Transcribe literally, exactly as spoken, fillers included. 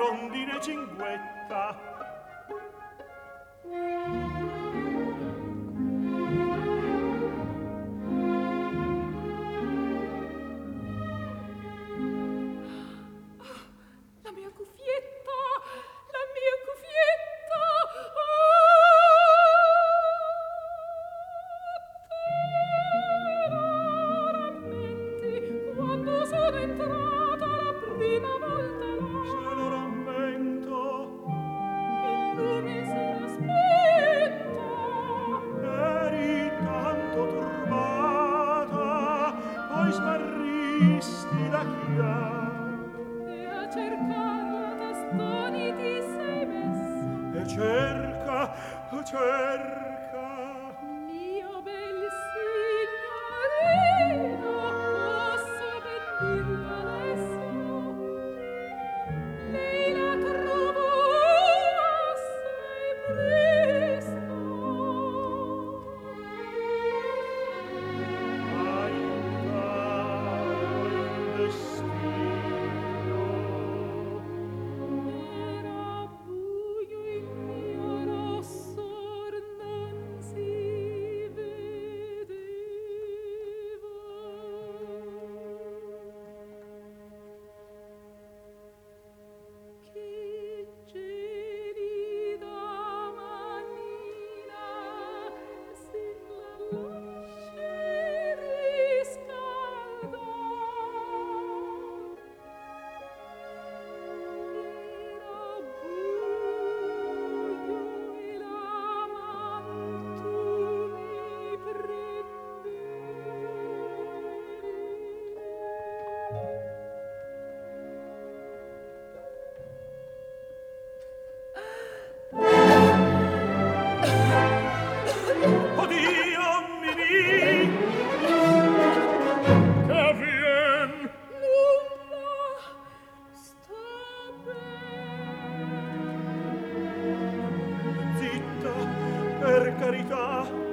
rondine cinguetta. La mia cuffietta, la mia cuffietta. Quando sono entrata la prima volta là, se lo rammento, il lume s'era spento. eri tanto turbata, poi smarristi da chiar, E a cercar la tastoni ti sei messa, e cerca, cerca. mio bel signorino, posso ben dirlo adesso, lei la trovo assai presto. Aiutavo il destino, Era buio il mio rossor non si vedeva. Che gelida manina se la lasci riscaldar. Era buio e la manto mi prendeva. Oddio, Mimì! Che avvien? Nulla, sta bene. Zitta, per carità,